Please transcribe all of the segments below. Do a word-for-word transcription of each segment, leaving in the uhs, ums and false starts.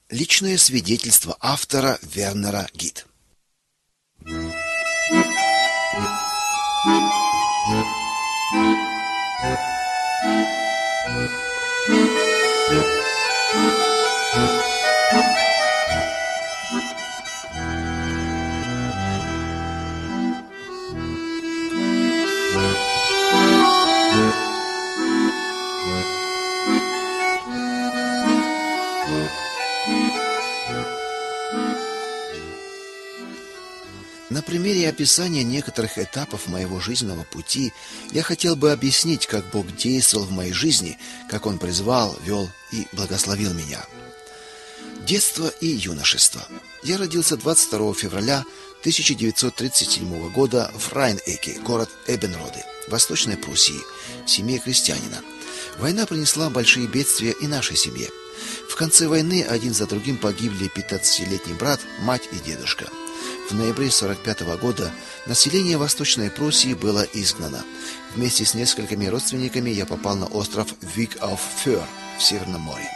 Личное свидетельство автора Вернера Гид. На примере описания некоторых этапов моего жизненного пути я хотел бы объяснить, как Бог действовал в моей жизни, как Он призвал, вел и благословил меня. Детство и юношество. Я родился двадцать второго февраля тысяча девятьсот тридцать седьмого года в Райнеке, город Эбенроде, Восточной Пруссии, в семье крестьянина. Война принесла большие бедствия и нашей семье. В конце войны один за другим погибли пятнадцатилетний брат, мать и дедушка. В ноябре сорок пятого года население Восточной Пруссии было изгнано. Вместе с несколькими родственниками я попал на остров Вик-ауф-Фёр в Северном море.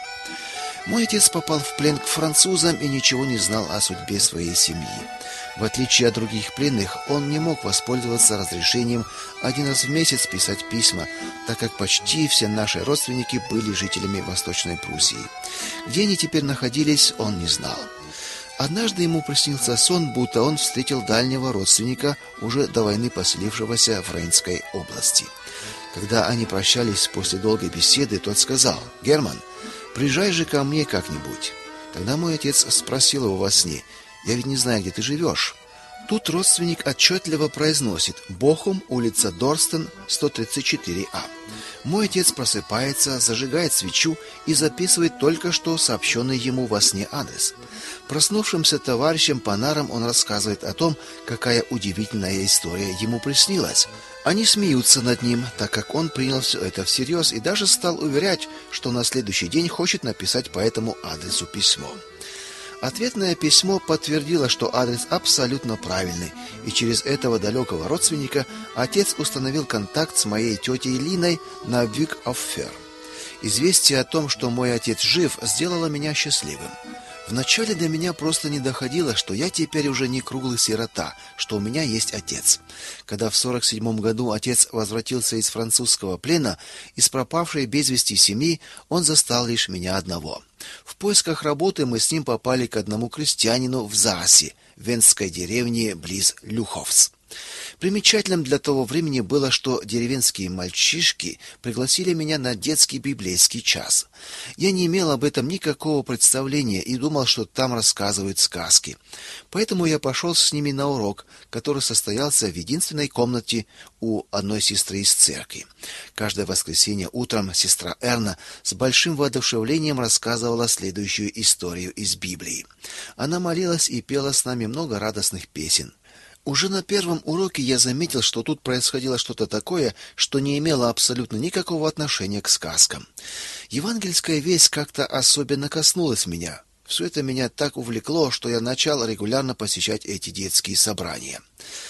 Мой отец попал в плен к французам и ничего не знал о судьбе своей семьи. В отличие от других пленных, он не мог воспользоваться разрешением один раз в месяц писать письма, так как почти все наши родственники были жителями Восточной Пруссии. Где они теперь находились, он не знал. Однажды ему приснился сон, будто он встретил дальнего родственника, уже до войны поселившегося в Рейнской области. Когда они прощались после долгой беседы, тот сказал: «Герман, приезжай же ко мне как-нибудь». Тогда мой отец спросил его во сне: «Я ведь не знаю, где ты живешь». Тут родственник отчетливо произносит: «Бохум, улица Дорстен, сто тридцать четыре А». Мой отец просыпается, зажигает свечу и записывает только что сообщенный ему во сне адрес. Проснувшимся товарищам по нарам он рассказывает о том, какая удивительная история ему приснилась. Они смеются над ним, так как он принял все это всерьез и даже стал уверять, что на следующий день хочет написать по этому адресу письмо. Ответное письмо подтвердило, что адрес абсолютно правильный, и через этого далекого родственника отец установил контакт с моей тетей Линой на Вик-ауф-Фёр. Известие о том, что мой отец жив, сделало меня счастливым. Вначале до меня просто не доходило, что я теперь уже не круглый сирота, что у меня есть отец. Когда в сорок седьмом году отец возвратился из французского плена, из пропавшей без вести семьи, он застал лишь меня одного. В поисках работы мы с ним попали к одному крестьянину в Заасе, венской деревне близ Люховс. Примечательным для того времени было, что деревенские мальчишки пригласили меня на детский библейский час. Я не имел об этом никакого представления и думал, что там рассказывают сказки. Поэтому я пошел с ними на урок, который состоялся в единственной комнате у одной сестры из церкви. Каждое воскресенье утром сестра Эрна с большим воодушевлением рассказывала следующую историю из Библии. Она молилась и пела с нами много радостных песен. Уже на первом уроке я заметил, что тут происходило что-то такое, что не имело абсолютно никакого отношения к сказкам. Евангельская весть как-то особенно коснулась меня. Все это меня так увлекло, что я начал регулярно посещать эти детские собрания.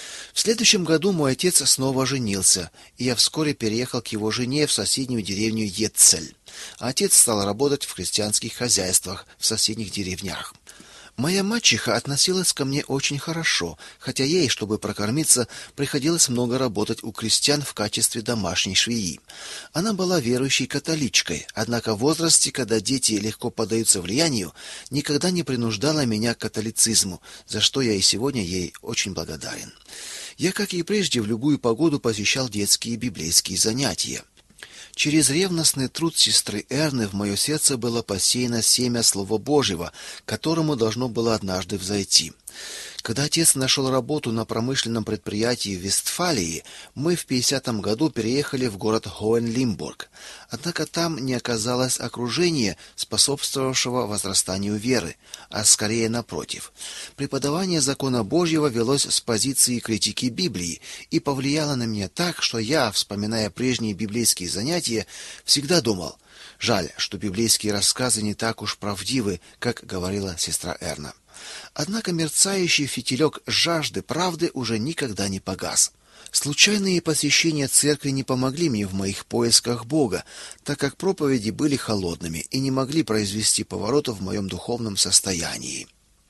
В следующем году мой отец снова женился, и я вскоре переехал к его жене в соседнюю деревню Етцель. Отец стал работать в крестьянских хозяйствах в соседних деревнях. Моя мачеха относилась ко мне очень хорошо, хотя ей, чтобы прокормиться, приходилось много работать у крестьян в качестве домашней швеи. Она была верующей католичкой, однако в возрасте, когда дети легко поддаются влиянию, никогда не принуждала меня к католицизму, за что я и сегодня ей очень благодарен. Я, как и прежде, в любую погоду посещал детские библейские занятия. Через ревностный труд сестры Эрны в мое сердце было посеяно семя Слова Божьего, которому должно было однажды взойти. Когда отец нашел работу на промышленном предприятии в Вестфалии, мы в пятидесятом году переехали в город Хоенлимбург. Однако там не оказалось окружения, способствовавшего возрастанию веры, а скорее напротив. Преподавание закона Божьего велось с позиции критики Библии и повлияло на меня так, что я, вспоминая прежние библейские занятия, всегда думал: жаль, что библейские рассказы не так уж правдивы, как говорила сестра Эрна. Однако мерцающий фитилек жажды правды уже никогда не погас. Случайные посещения церкви не помогли мне в моих поисках Бога, так как проповеди были холодными и не могли произвести поворота в моем духовном состоянии.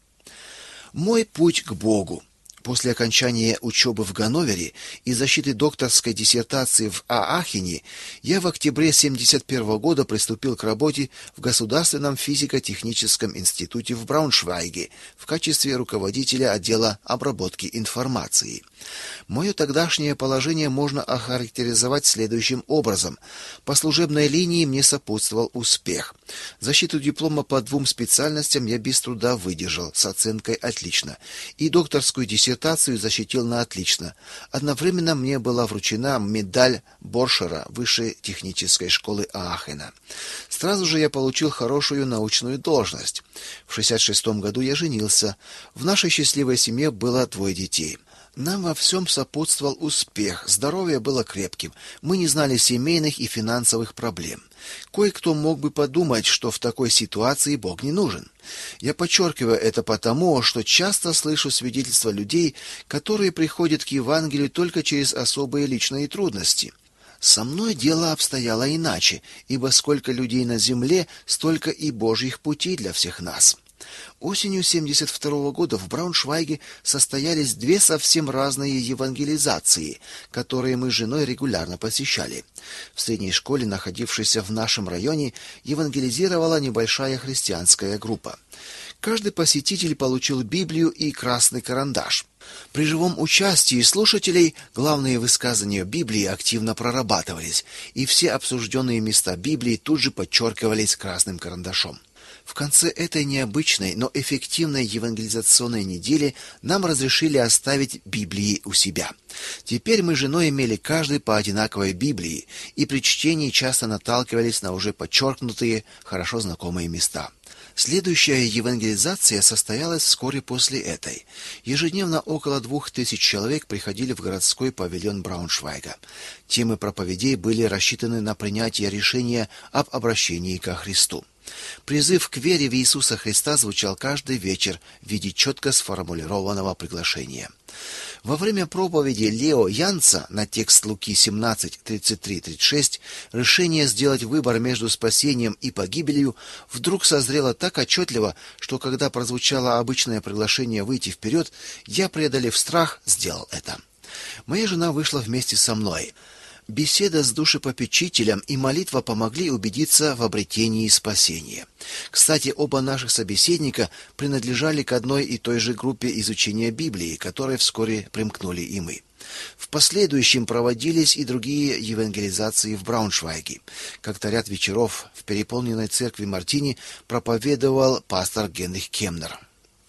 Мой путь к Богу. После окончания учебы в Ганновере и защиты докторской диссертации в Аахене я в октябре семьдесят первого года приступил к работе в Государственном физико-техническом институте в Брауншвайге в качестве руководителя отдела обработки информации. Мое тогдашнее положение можно охарактеризовать следующим образом. По служебной линии мне сопутствовал успех. Защиту диплома по двум специальностям я без труда выдержал с оценкой «отлично», и докторскую диссертацию защитил на «отлично». Одновременно мне была вручена медаль Боршера Высшей технической школы Аахена. Сразу же я получил хорошую научную должность. В шестьдесят шестом году я женился. В нашей счастливой семье было двое детей. Нам во всем сопутствовал успех, здоровье было крепким, мы не знали семейных и финансовых проблем. Кое-кто мог бы подумать, что в такой ситуации Бог не нужен. Я подчеркиваю это потому, что часто слышу свидетельства людей, которые приходят к Евангелию только через особые личные трудности. Со мной дело обстояло иначе, ибо сколько людей на земле, столько и Божьих путей для всех нас. Осенью семьдесят второго года в Брауншвайге состоялись две совсем разные евангелизации, которые мы с женой регулярно посещали. В средней школе, находившейся в нашем районе, евангелизировала небольшая христианская группа. Каждый посетитель получил Библию и красный карандаш. При живом участии слушателей главные высказания Библии активно прорабатывались, и все обсужденные места Библии тут же подчеркивались красным карандашом. В конце этой необычной, но эффективной евангелизационной недели нам разрешили оставить Библии у себя. Теперь мы с женой имели каждый по одинаковой Библии, и при чтении часто наталкивались на уже подчеркнутые, хорошо знакомые места. Следующая евангелизация состоялась вскоре после этой. Ежедневно около двух тысяч человек приходили в городской павильон Брауншвайга. Темы проповедей были рассчитаны на принятие решения об обращении ко Христу. Призыв к вере в Иисуса Христа звучал каждый вечер в виде четко сформулированного приглашения. Во время проповеди Лео Янца на текст Луки семнадцать, тридцать три тридцать шесть решение сделать выбор между спасением и погибелью вдруг созрело так отчетливо, что когда прозвучало обычное приглашение выйти вперед, я, преодолев страх, сделал это. Моя жена вышла вместе со мной. Беседа с душепопечителем и молитва помогли убедиться в обретении спасения. Кстати, оба наших собеседника принадлежали к одной и той же группе изучения Библии, к которой вскоре примкнули и мы. В последующем проводились и другие евангелизации в Брауншвайге. Как-то ряд вечеров в переполненной церкви Мартини проповедовал пастор Генрих Кемнер.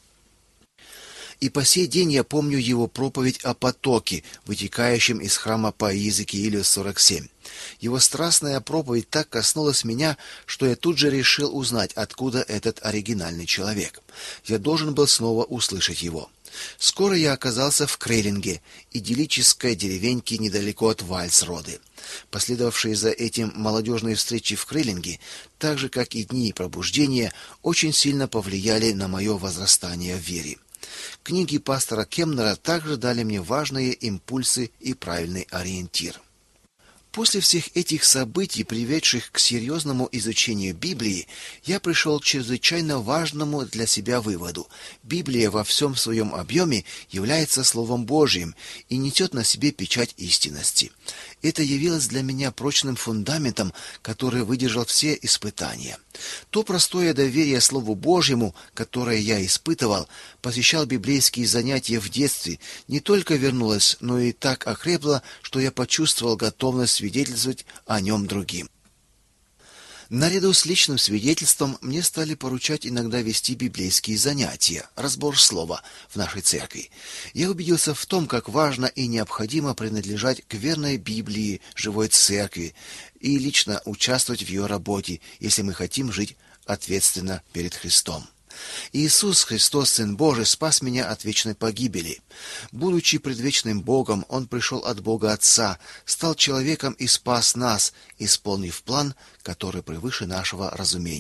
И по сей день я помню его проповедь о потоке, вытекающем из храма по Иезекиилю сорок семь. Его страстная проповедь так коснулась меня, что я тут же решил узнать, откуда этот оригинальный человек. Я должен был снова услышать его. Скоро я оказался в Крейлинге, идиллической деревеньке недалеко от Вальсроды. Последовавшие за этим молодежные встречи в Крейлинге, так же как и дни пробуждения, очень сильно повлияли на мое возрастание в вере. Книги пастора Кемнера также дали мне важные импульсы и правильный ориентир. После всех этих событий, приведших к серьезному изучению Библии, я пришел к чрезвычайно важному для себя выводу. Библия во всем своем объеме является Словом Божьим и несет на себе печать истинности. Это явилось для меня прочным фундаментом, который выдержал все испытания. То простое доверие Слову Божьему, которое я испытывал, посещал библейские занятия в детстве, не только вернулось, но и так окрепло, что я почувствовал готовность свидетельствовать о нем другим. Наряду с личным свидетельством мне стали поручать иногда вести библейские занятия, разбор слова в нашей церкви. Я убедился в том, как важно и необходимо принадлежать к верной Библии, живой церкви и лично участвовать в ее работе, если мы хотим жить ответственно перед Христом. Иисус Христос, Сын Божий, спас меня от вечной погибели. Будучи предвечным Богом, Он пришел от Бога Отца, стал человеком и спас нас, исполнив план, который превыше нашего разумения.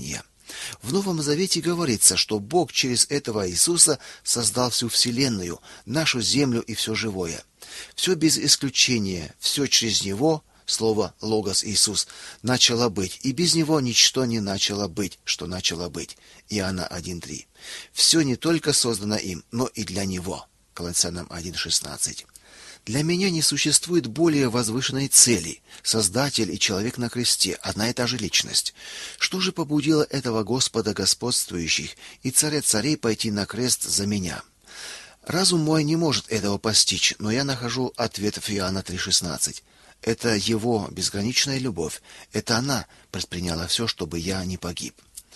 В Новом Завете говорится, что Бог через этого Иисуса создал всю вселенную, нашу землю и все живое. Все без исключения, все через Него, слово «логос» Иисус, начало быть, и без Него ничто не начало быть, что начало быть. Иоанна один три. Все не только создано им, но и для Него. Колоссянам один шестнадцать. Для меня не существует более возвышенной цели. Создатель и человек на кресте – одна и та же личность. Что же побудило этого Господа господствующих и царя царей пойти на крест за меня? Разум мой не может этого постичь, но я нахожу ответ в Иоанна три шестнадцать. Это Его безграничная любовь. Это она предприняла все, чтобы я не погиб.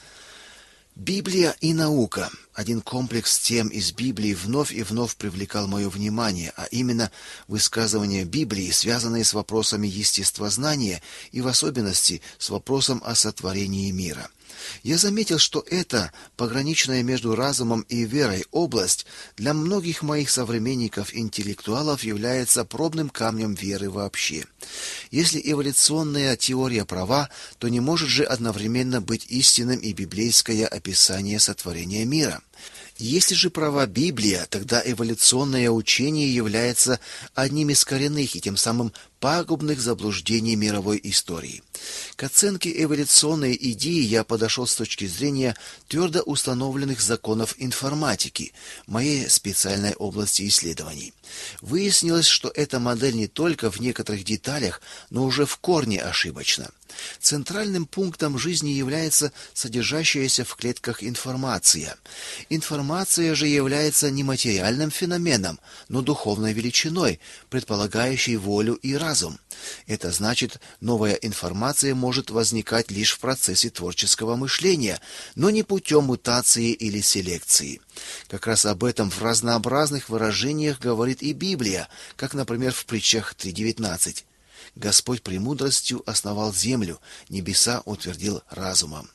Библия и наука. Один комплекс тем из Библии вновь и вновь привлекал мое внимание, а именно высказывания Библии, связанные с вопросами естествознания и в особенности с вопросом о сотворении мира. Я заметил, что эта пограничная между разумом и верой область для многих моих современников-интеллектуалов является пробным камнем веры вообще. Если эволюционная теория права, то не может же одновременно быть истинным и библейское описание сотворения мира. Если же права Библия, тогда эволюционное учение является одним из коренных и тем самым пагубных заблуждений мировой истории. К оценке эволюционной идеи я подошел с точки зрения твердо установленных законов информатики, моей специальной области исследований. Выяснилось, что эта модель не только в некоторых деталях, но уже в корне ошибочна. Центральным пунктом жизни является содержащаяся в клетках информация. Информация же является не материальным феноменом, но духовной величиной, предполагающей волю и разум. Это значит, новая информация может возникать лишь в процессе творческого мышления, но не путем мутации или селекции. Как раз об этом в разнообразных выражениях говорит и Библия, как, например, в Притчах три девятнадцать. Господь премудростью основал землю, небеса утвердил разумом.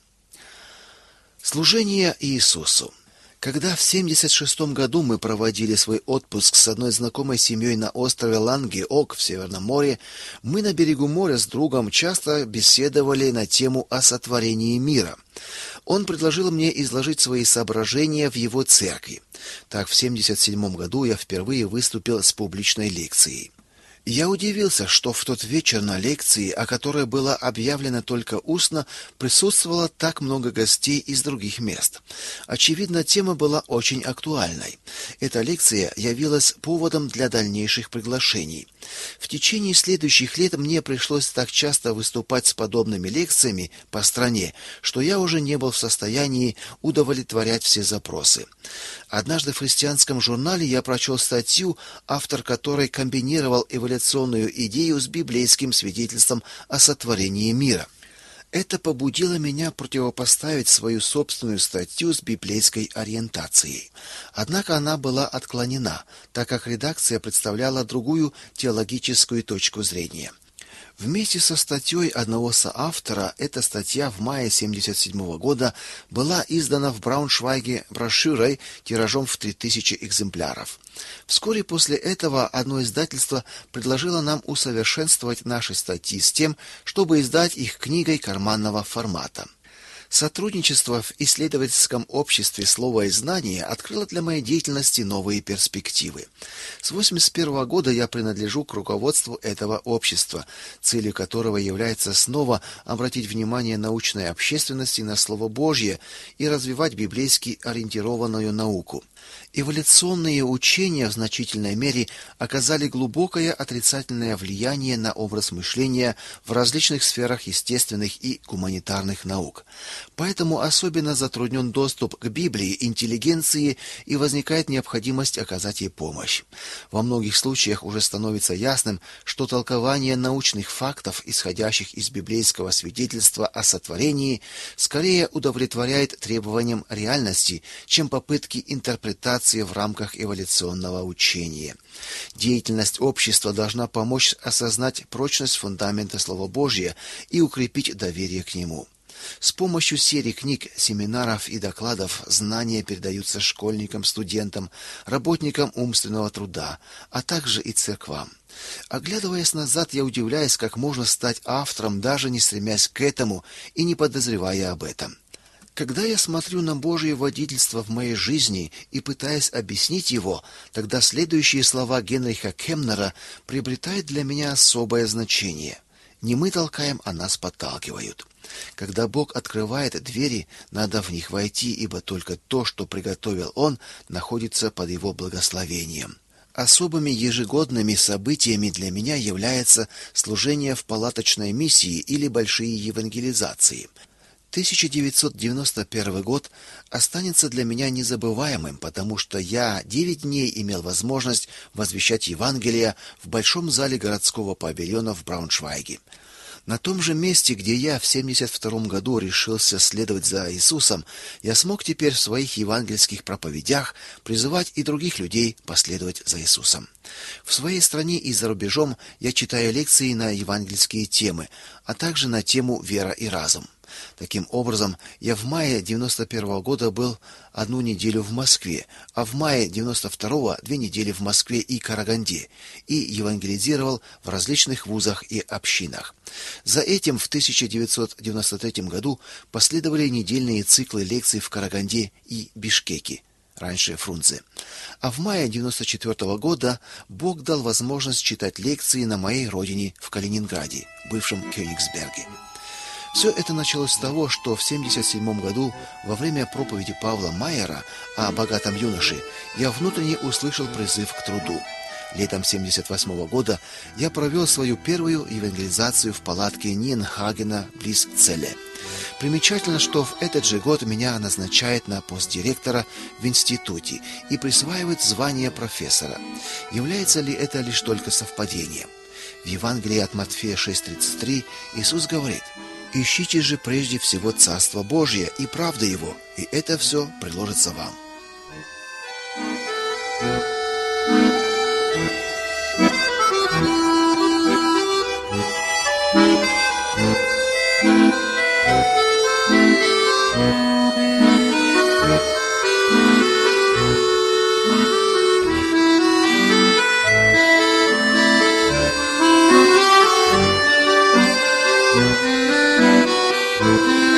Служение Иисусу. Когда в семьдесят шестом году мы проводили свой отпуск с одной знакомой семьей на острове Лангеок в Северном море, мы на берегу моря с другом часто беседовали на тему о сотворении мира. Он предложил мне изложить свои соображения в его церкви. Так, в семьдесят седьмом году я впервые выступил с публичной лекцией. Я удивился, что в тот вечер на лекции, о которой было объявлено только устно, присутствовало так много гостей из других мест. Очевидно, тема была очень актуальной. Эта лекция явилась поводом для дальнейших приглашений. В течение следующих лет мне пришлось так часто выступать с подобными лекциями по стране, что я уже не был в состоянии удовлетворять все запросы. Однажды в христианском журнале я прочел статью, автор которой комбинировал эволюционную идею с библейским свидетельством о сотворении мира. Это побудило меня противопоставить свою собственную статью с библейской ориентацией. Однако она была отклонена, так как редакция представляла другую теологическую точку зрения. Вместе со статьей одного соавтора эта статья в мае семьдесят седьмого года была издана в Брауншвайге брошюрой тиражом в три тысячи экземпляров. Вскоре после этого одно издательство предложило нам усовершенствовать наши статьи с тем, чтобы издать их книгой карманного формата. Сотрудничество в исследовательском обществе «Слово и знание» открыло для моей деятельности новые перспективы. С восемьдесят первого года я принадлежу к руководству этого общества, целью которого является снова обратить внимание научной общественности на Слово Божье и развивать библейски ориентированную науку. Эволюционные учения в значительной мере оказали глубокое отрицательное влияние на образ мышления в различных сферах естественных и гуманитарных наук. Поэтому особенно затруднен доступ к Библии интеллигенции и возникает необходимость оказать ей помощь. Во многих случаях уже становится ясным, что толкование научных фактов, исходящих из библейского свидетельства о сотворении, скорее удовлетворяет требованиям реальности, чем попытки интерпретации в рамках эволюционного учения. Деятельность общества должна помочь осознать прочность фундамента Слова Божия и укрепить доверие к нему. С помощью серии книг, семинаров и докладов знания передаются школьникам, студентам, работникам умственного труда, а также и церквам. Оглядываясь назад, я удивляюсь, как можно стать автором, даже не стремясь к этому и не подозревая об этом. Когда я смотрю на Божье водительство в моей жизни и пытаюсь объяснить его, тогда следующие слова Генриха Кемнера приобретают для меня особое значение. Не мы толкаем, а нас подталкивают. Когда Бог открывает двери, надо в них войти, ибо только то, что приготовил Он, находится под Его благословением. Особыми ежегодными событиями для меня является служение в палаточной миссии или большие евангелизации. тысяча девятьсот девяносто первый год останется для меня незабываемым, потому что я девять дней имел возможность возвещать Евангелие в большом зале городского павильона в Брауншвайге. На том же месте, где я в семьдесят втором году решился следовать за Иисусом, я смог теперь в своих евангельских проповедях призывать и других людей последовать за Иисусом. В своей стране и за рубежом я читаю лекции на евангельские темы, а также на тему «Вера и разум». Таким образом, я в мае девяносто первого года был одну неделю в Москве, а в мае девяносто второго две недели в Москве и Караганде, и евангелизировал в различных вузах и общинах. За этим в тысяча девятьсот девяносто третьем году последовали недельные циклы лекций в Караганде и Бишкеке, раньше Фрунзе. А в мае девяносто четвертого года Бог дал возможность читать лекции на моей родине в Калининграде, бывшем Кёнигсберге. Все это началось с того, что в семьдесят седьмом году во время проповеди Павла Майера о богатом юноше я внутренне услышал призыв к труду. Летом семьдесят восьмого года я провел свою первую евангелизацию в палатке Ниенхагена близ Целе. Примечательно, что в этот же год меня назначают на пост директора в институте и присваивают звание профессора. Является ли это лишь только совпадением? В Евангелии от Матфея шесть тридцать три Иисус говорит: «Ищите же прежде всего Царство Божие и правды Его, и это все приложится вам». Thank you.